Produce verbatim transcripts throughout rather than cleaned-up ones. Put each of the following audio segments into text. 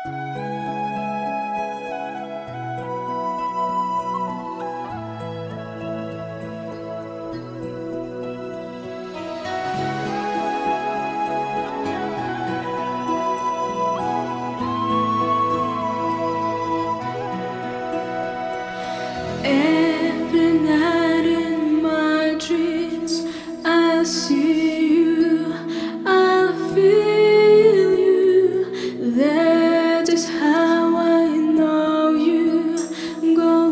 Every night in my dreams, I see you, I feel you. That is how I know you. Go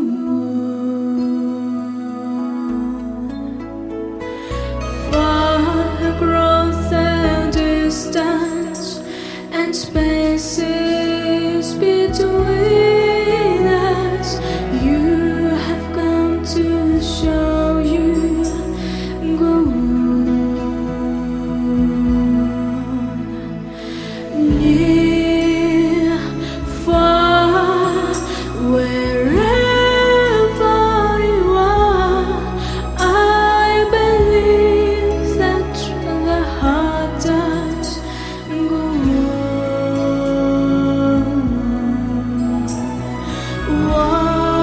on. Far across the distance and spaces between us, you to show you. Go on. Near, far, wherever you are, I believe that the heart does. Go on.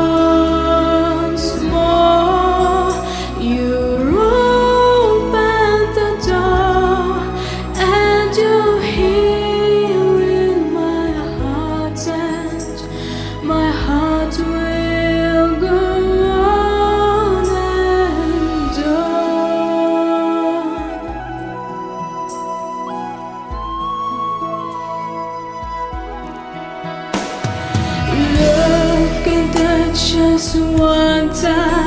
My heart will go on and on. Love can touch us one time.